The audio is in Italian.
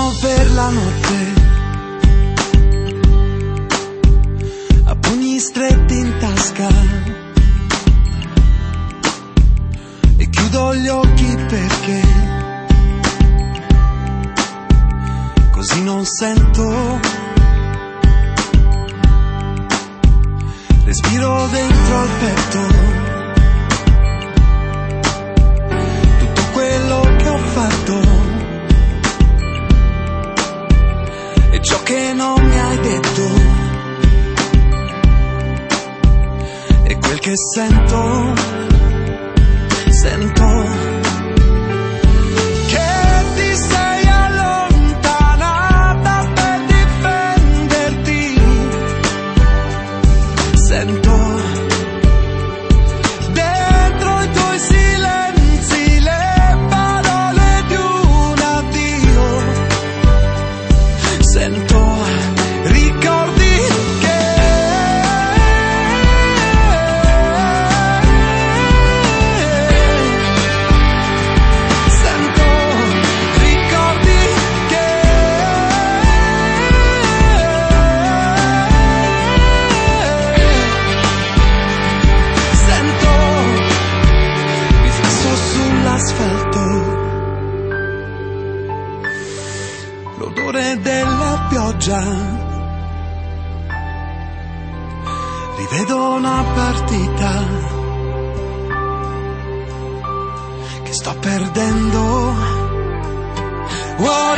cammino per la notte, a pugni stretti in tasca, e chiudo gli occhi perché così non sento. Respiro dentro al petto tutto quello che ho fatto e ciò che non mi hai detto, e quel che sento, sento. Sento dentro i tuoi silenzi le parole di un addio. Sento ricordi che sento ricordi che asfalto, l'odore della pioggia, rivedo una partita che sto perdendo.